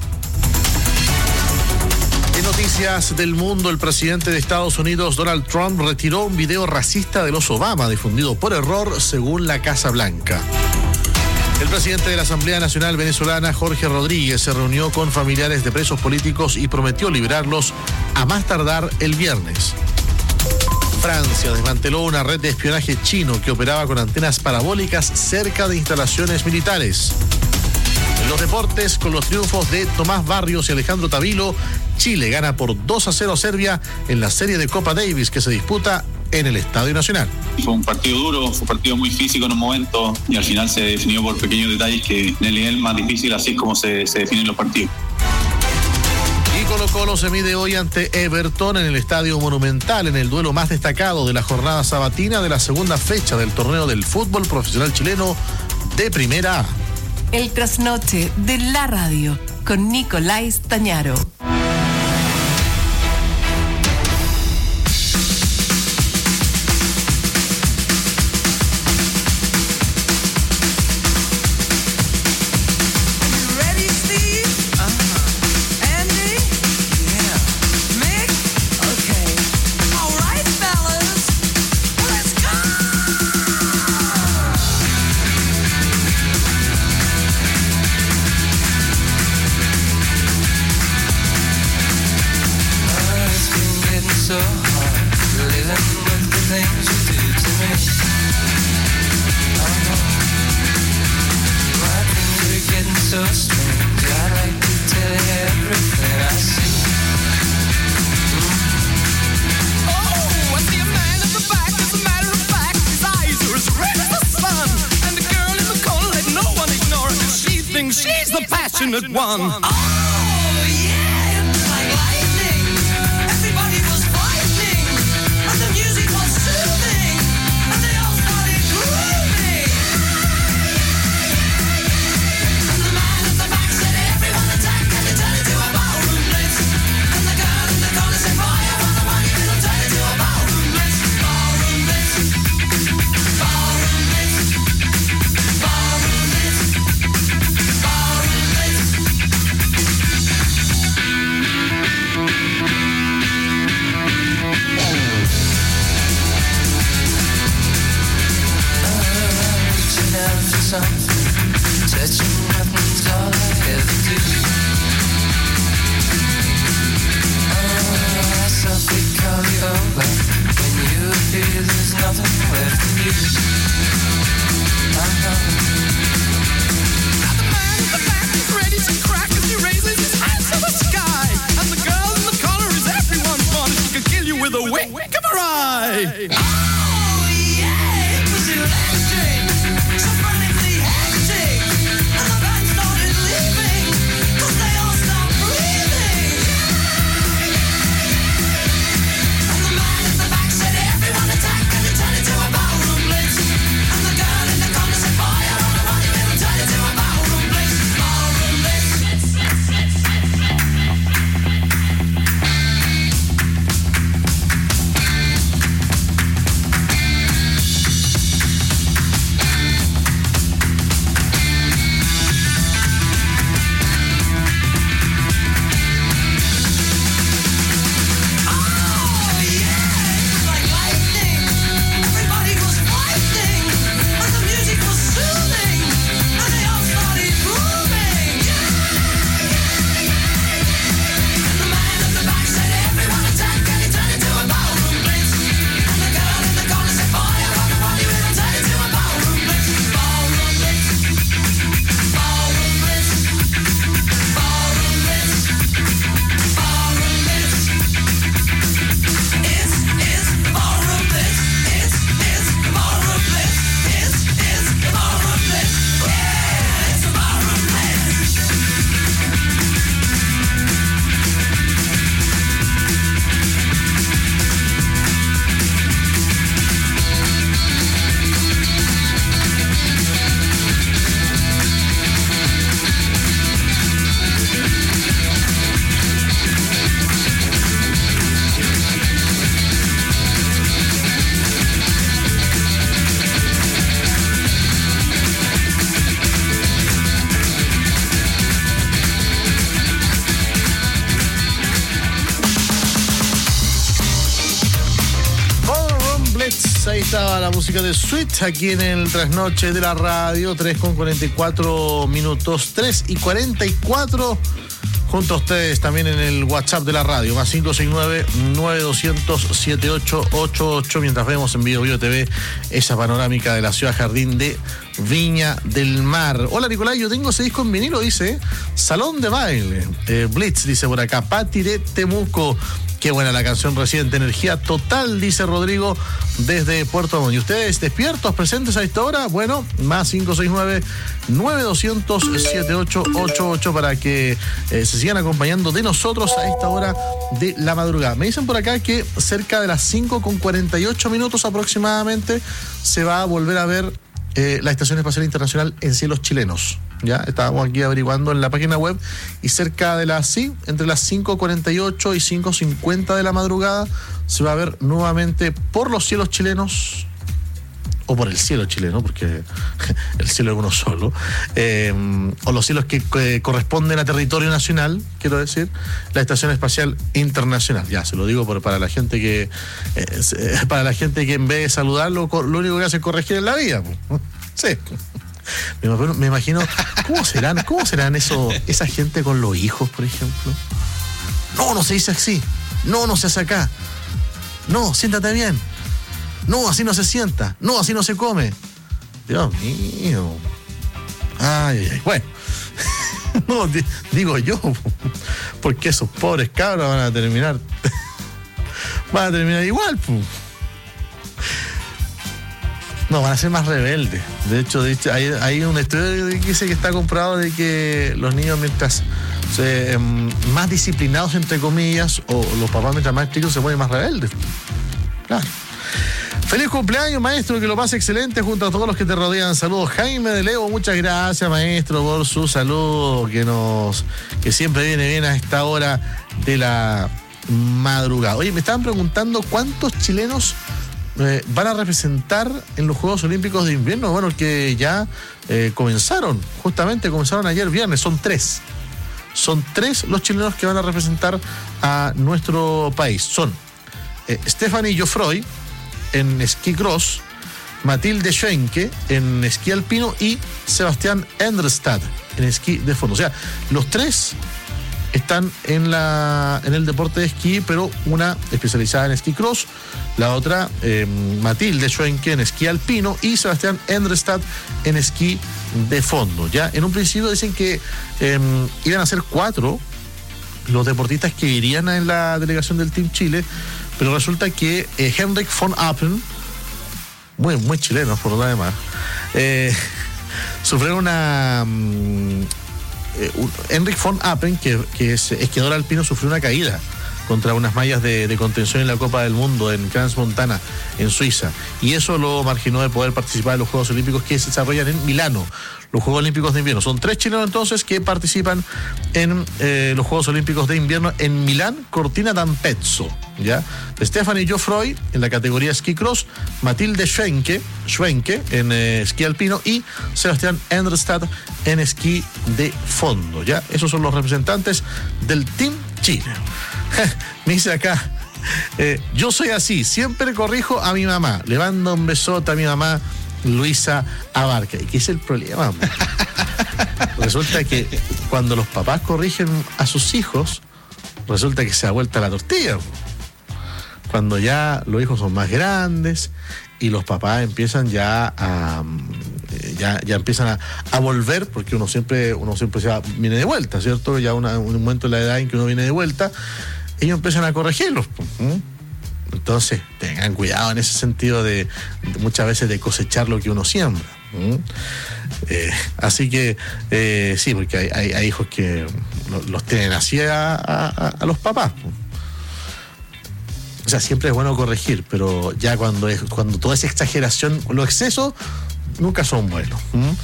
En noticias del mundo, el presidente de Estados Unidos, Donald Trump, retiró un video racista de los Obama difundido por error, según la Casa Blanca. El presidente de la Asamblea Nacional Venezolana, Jorge Rodríguez, se reunió con familiares de presos políticos y prometió liberarlos a más tardar el viernes. Francia desmanteló una red de espionaje chino que operaba con antenas parabólicas cerca de instalaciones militares. En los deportes, con los triunfos de Tomás Barrios y Alejandro Tavilo, Chile gana por 2-0 a Serbia en la serie de Copa Davis que se disputa en el Estadio Nacional. Fue un partido duro, fue un partido muy físico en un momento y al final se definió por pequeños detalles que en el nivel más difícil así es como se definen los partidos. Y Colo-Colo se mide hoy ante Everton en el Estadio Monumental en el duelo más destacado de la jornada sabatina de la segunda fecha del torneo del fútbol profesional chileno de Primera A. El trasnoche de la radio con Nicolás Tañaro. She's the passion. passionate one. Oh yeah, like lightning. Everybody was frightening, and the music was soothing, and they all started grooving. And the man at the back said, "Everyone attack!" and it turned into a ballroom blitz. And the girl in the corner said, "Fire on the one," and it'll turn into a ballroom blitz. Ballroom blitz. Ballroom blitz. Ballroom blitz. Ballroom blitz. Reaching out for something, touching nothing's all I ever do. I softly call you over. When you appear, there's nothing left in you. Now the man in the back is ready to crack as he raises his hands to the sky. And the girl in the corner is everyone's fun. She could kill you with a wink of her eye. Oh yeah, it was electric, so frantically hectic. And the band started leaving, 'cause they all stopped breathing. And the man in the back said, "Everyone attack," and it turned into a ballroom blitz. And the girl in the corner said, "Fire on the one," and it'll turn into a ballroom blitz. Ballroom blitz. Like lightning, everybody was fighting, and the music was soothing, and they all started grooving. And the man at the back said, "Everyone attack," and it turned into a ballroom blitz. And the girl in the corner said, "Fire on the one," and it'll turn into a ballroom blitz. Ballroom blitz. Ballroom blitz. Ballroom blitz. Ballroom blitz. It's the ballroom blitz. It's the ballroom blitz. It's the ballroom blitz. Yeah, it's the ballroom blitz. Ballroom Blitz, ahí estaba la música de Sweet aquí en el trasnoche de la radio, 3:44 minutos, 3:44, junto a ustedes también en el WhatsApp de la radio, más 569-9200-7888, mientras vemos en Bio TV esa panorámica de la ciudad jardín de Viña del Mar. Hola Nicolás, yo tengo ese disco en vinilo, dice, Salón de Baile, Blitz, dice por acá, Pati de Temuco. Qué buena la canción Residente, energía total, dice Rodrigo desde Puerto Montt. ¿Y ustedes despiertos, presentes a esta hora? Bueno, más 569-9200-7888 para que se sigan acompañando de nosotros a esta hora de la madrugada. Me dicen por acá que cerca de las 5:48 minutos aproximadamente se va a volver a ver la Estación Espacial Internacional en cielos chilenos. Ya estábamos aquí averiguando en la página web y cerca de entre las 5:48 y 5:50 de la madrugada se va a ver nuevamente por los cielos chilenos, o por el cielo chileno, porque el cielo es uno solo, o los cielos que corresponden a territorio nacional, quiero decir, la Estación Espacial Internacional. Ya, se lo digo para la gente que en vez de saludarlo, lo único que hace es corregir en la vida. Sí. Me imagino, ¿cómo serán esa gente con los hijos, por ejemplo? No se dice así. No se hace acá. No, siéntate bien. No, así no se sienta. No, así no se come. Dios mío. Ay. Bueno. No, digo yo. Porque esos pobres cabros van a terminar igual, pues. No, van a ser más rebeldes. De hecho hay un estudio que dice que está comprobado de que los niños, mientras más disciplinados, entre comillas, o los papás mientras más chicos, se ponen más rebeldes. Claro. Feliz cumpleaños, maestro, que lo pase excelente junto a todos los que te rodean. Saludos, Jaime de Leo, muchas gracias, maestro, por su saludo que siempre viene bien a esta hora de la madrugada. Oye, me estaban preguntando cuántos chilenos van a representar en los Juegos Olímpicos de Invierno. Bueno, que ya comenzaron ayer viernes, son 3. Son 3 los chilenos que van a representar a nuestro país. Son Stephanie Joffroy en esquí cross, Matilde Schwenke en esquí alpino y Sebastián Enderstad en esquí de fondo. O sea, los 3 están en el deporte de esquí, pero una especializada en esquí cross, la otra Matilde Schwenke en esquí alpino y Sebastián Enderstad en esquí de fondo. Ya en un principio dicen que iban a ser 4 los deportistas que irían en la delegación del Team Chile, pero resulta que Henrik von Appen, muy chileno por lo demás, sufrió Henrik von Appen, que es esquiador alpino, sufrió una caída contra unas mallas de contención en la Copa del Mundo en Crans Montana, en Suiza, y eso lo marginó de poder participar en los Juegos Olímpicos que se desarrollan en Milano, los Juegos Olímpicos de Invierno. Son 3 chilenos entonces que participan en los Juegos Olímpicos de Invierno en Milán Cortina d'Ampezzo, ¿ya? Stephanie Joffroy en la categoría esquí cross, Matilde Schwenke en esquí alpino y Sebastián Enderstad en esquí de fondo, ¿ya? Esos son los representantes del Team Chile. Me dice acá, yo soy así, siempre corrijo a mi mamá. Le mando un besote a mi mamá, Luisa Abarca. ¿Y qué es el problema? Resulta que cuando los papás corrigen a sus hijos, resulta que se da vuelta la tortilla. Cuando ya los hijos son más grandes y los papás empiezan ya empiezan a volver, porque uno siempre viene de vuelta, ¿cierto? Ya un momento en la edad en que uno viene de vuelta, ellos empiezan a corregirlos. Entonces, tengan cuidado en ese sentido de muchas veces de cosechar lo que uno siembra. Así que sí, porque hay hijos que los tienen así a los papás. O sea, siempre es bueno corregir, pero ya cuando toda esa exageración, los excesos nunca son buenos.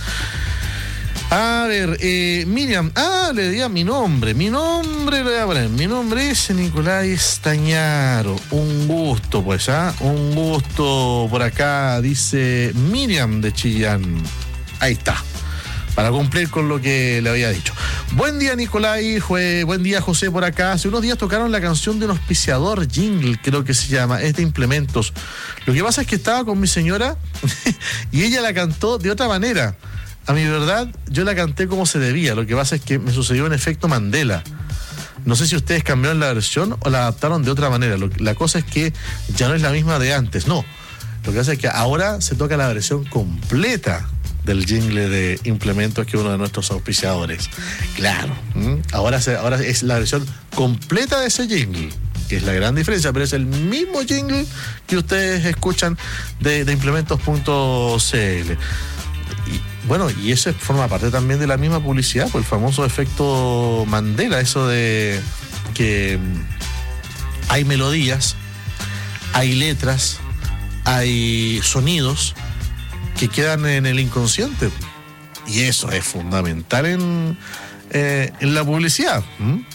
A ver, Miriam, le diga mi nombre lo voy a poner. Mi nombre es Nicolai Stañaro. Un gusto, pues, un gusto por acá, dice Miriam de Chillán. Ahí está, para cumplir con lo que le había dicho. Buen día, Nicolai. Buen día, José, por acá. Hace unos días tocaron la canción de un auspiciador, Jingle, creo que se llama, es de implementos. Lo que pasa es que estaba con mi señora y ella la cantó de otra manera. A mi verdad, yo la canté como se debía. Lo que pasa es que me sucedió un efecto Mandela. No sé si ustedes cambiaron la versión o la adaptaron de otra manera. La cosa es que ya no es la misma de antes. No, lo que pasa es que ahora se toca la versión completa del jingle de implementos, que es uno de nuestros auspiciadores. Claro, ahora es la versión completa de ese jingle, que es la gran diferencia, pero es el mismo jingle que ustedes escuchan de implementos.cl. Bueno, y eso forma parte también de la misma publicidad, pues el famoso efecto Mandela, eso de que hay melodías, hay letras, hay sonidos que quedan en el inconsciente. Y eso es fundamental en la publicidad.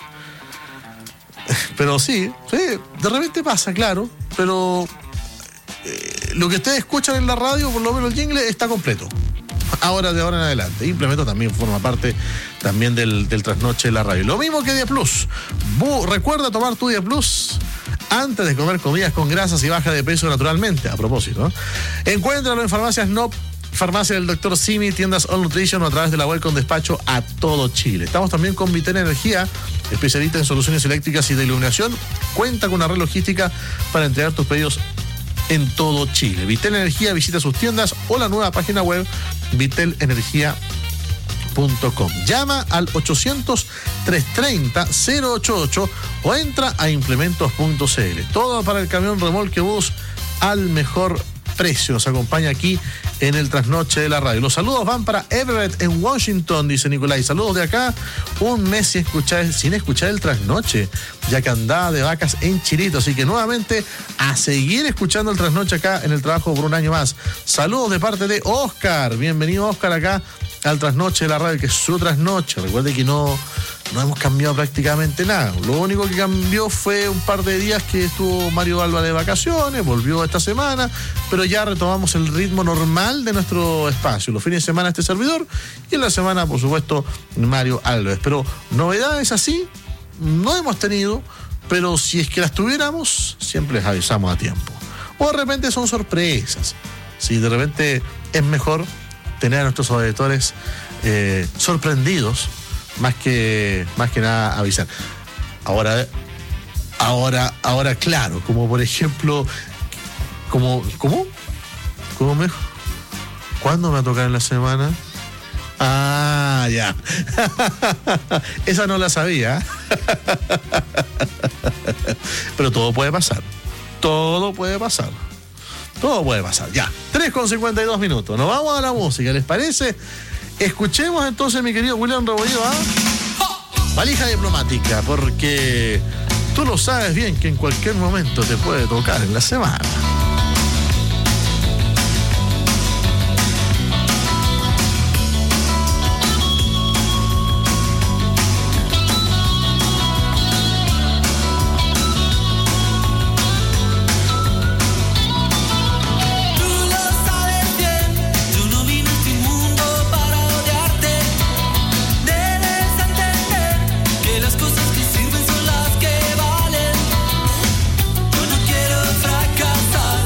Pero sí, de repente pasa, claro, pero lo que ustedes escuchan en la radio, por lo menos el jingle, está completo. De ahora en adelante. Implemento también forma parte también del trasnoche de la radio. Lo mismo que Día Plus. Recuerda tomar tu Día Plus antes de comer comidas con grasas y baja de peso naturalmente. A propósito, ¿no? Encuéntralo en farmacias NOP, farmacia del Dr. Simi, tiendas All Nutrition o a través de la web con despacho a todo Chile. Estamos también con Vitel Energía, especialista en soluciones eléctricas y de iluminación. Cuenta con una red logística para entregar tus pedidos en todo Chile. Vitel Energía, visita sus tiendas o la nueva página web vitelenergia.com. Llama al 800-330-088 o entra a implementos.cl. Todo para el camión remolque bus al mejor aprecio. Nos acompaña aquí en el Trasnoche de la Radio. Los saludos van para Everett en Washington, dice Nicolás. Saludos de acá. Un mes sin escuchar el Trasnoche, ya que andaba de vacas en Chirito. Así que nuevamente a seguir escuchando el Trasnoche acá en el trabajo por un año más. Saludos de parte de Oscar. Bienvenido, Oscar, acá al Trasnoche de la Radio, que es su Trasnoche. Recuerde que no hemos cambiado prácticamente nada. Lo único que cambió fue un par de días que estuvo Mario Alba de vacaciones, volvió esta semana, pero ya retomamos el ritmo normal de nuestro espacio. Los fines de semana este servidor y en la semana, por supuesto, Mario Alves. Pero novedades así no hemos tenido, pero si es que las tuviéramos, siempre les avisamos a tiempo. O de repente son sorpresas. Si de repente es mejor tener a nuestros auditores sorprendidos, más que nada avisar. Ahora, claro, como por ejemplo, ¿cómo me? ¿Cuándo me va a tocar en la semana? Ah, ya. Esa no la sabía. Pero todo puede pasar. Ya, 3:52 minutos. Nos vamos a la música, ¿les parece? Escuchemos entonces, mi querido William Rebolledo, Valija Diplomática, porque tú lo sabes bien que en cualquier momento te puede tocar en la semana. Cosas que sirven son las que valen. Yo no quiero fracasar.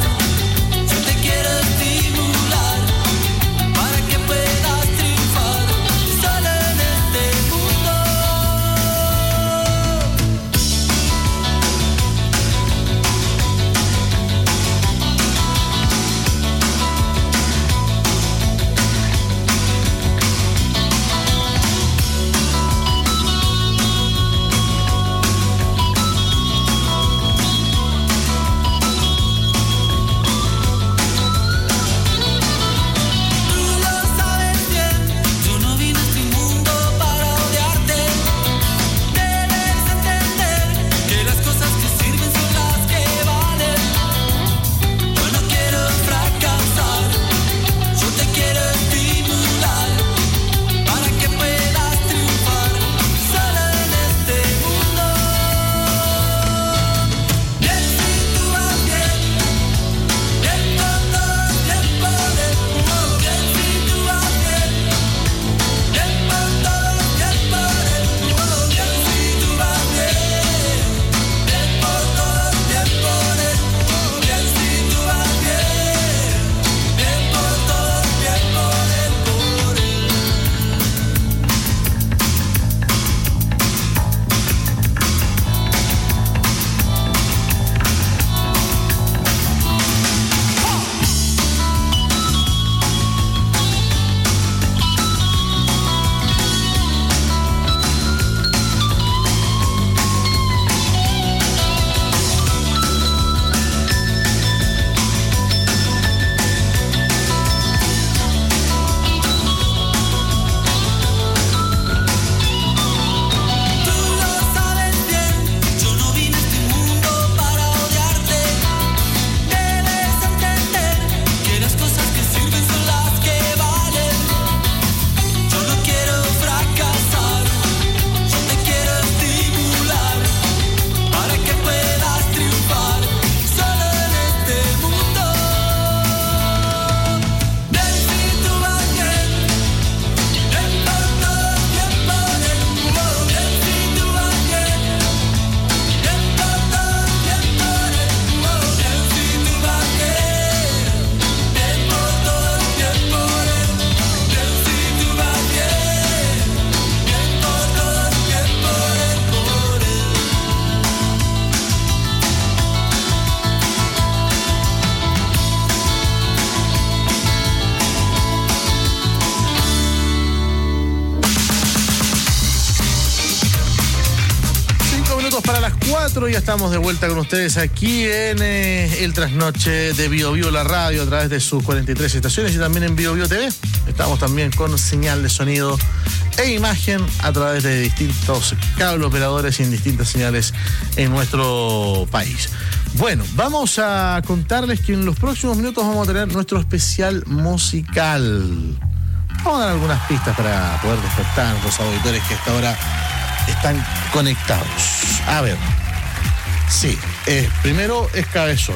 las 4 ya estamos de vuelta con ustedes aquí en el Trasnoche de Bio Bio, la radio, a través de sus 43 estaciones y también en Bio Bio TV. Estamos también con señal de sonido e imagen a través de distintos cable operadores y en distintas señales en nuestro país. Bueno, vamos a contarles que en los próximos minutos vamos a tener nuestro especial musical. Vamos a dar algunas pistas para poder despertar a nuestros auditores que hasta ahora están conectados. A ver, sí, primero es cabezón.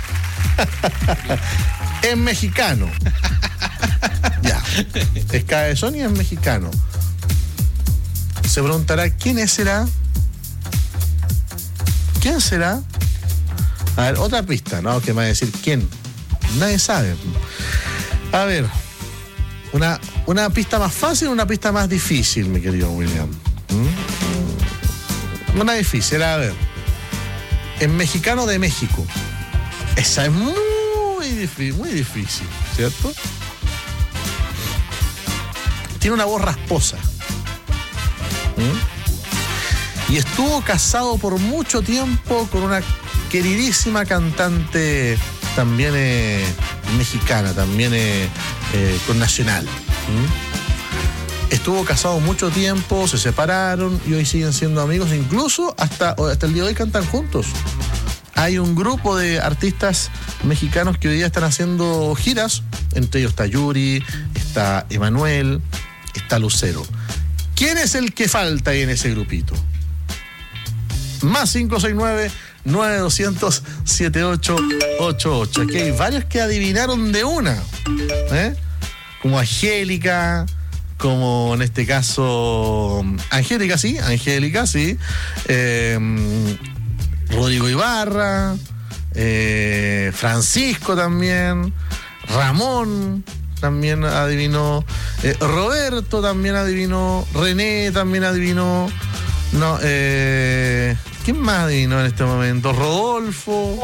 Es mexicano. Ya, es cabezón y es mexicano. Se preguntará, ¿quién será? ¿Quién será? A ver, otra pista, ¿no? Que me va a decir quién. Nadie sabe. A ver, una pista más fácil o una pista más difícil, mi querido William. Una difícil, a ver. Es mexicano de México. Esa es muy difícil, ¿cierto? Tiene una voz rasposa. Y estuvo casado por mucho tiempo con una queridísima cantante también mexicana, también con nacional. Estuvo casado mucho tiempo, se separaron y hoy siguen siendo amigos, incluso hasta el día de hoy cantan juntos. Hay un grupo de artistas mexicanos que hoy día están haciendo giras, entre ellos está Yuri, está Emanuel, está Lucero. ¿Quién es el que falta ahí en ese grupito? Más 569-9200-7888. Aquí hay varios que adivinaron de una, como Angélica, como en este caso Angélica, sí. Rodrigo Ibarra, Francisco también, Ramón también adivinó, Roberto también adivinó, René también adivinó, no, ¿quién más adivinó en este momento? Rodolfo,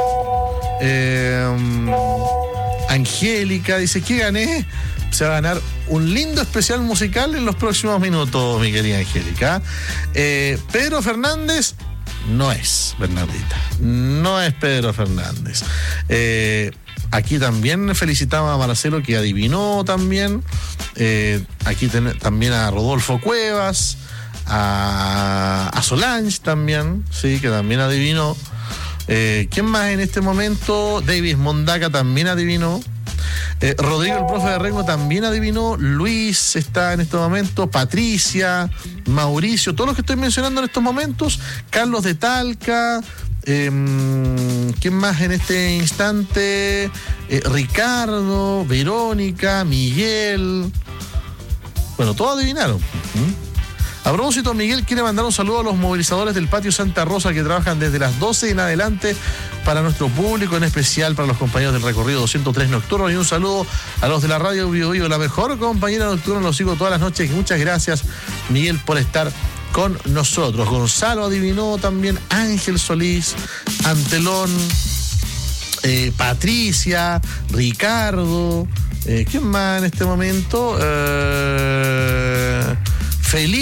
Angélica, dice, ¿qué gané? Se va a ganar un lindo especial musical en los próximos minutos, mi querida Angélica. Pedro Fernández no es, Bernardita. No es Pedro Fernández. Aquí también felicitaba a Marcelo, que adivinó también. Aquí también a Rodolfo Cuevas, a Solange también, sí, que también adivinó. ¿Quién más en este momento? Davis Mondaca también adivinó. Rodrigo, el profe de Rengo, también adivinó. Luis está en este momento. Patricia, Mauricio, todos los que estoy mencionando en estos momentos. Carlos de Talca. ¿Quién más en este instante? Ricardo, Verónica, Miguel. Bueno, todos adivinaron. A propósito, Miguel quiere mandar un saludo a los movilizadores del Patio Santa Rosa que trabajan desde las 12 en adelante para nuestro público, en especial para los compañeros del recorrido 203 nocturno, y un saludo a los de la radio Bio Bio, la mejor compañera nocturna, los sigo todas las noches. Muchas gracias, Miguel, por estar con nosotros. Gonzalo adivinó también, Ángel Solís, Antelón, Patricia, Ricardo, ¿quién más en este momento? Felipe.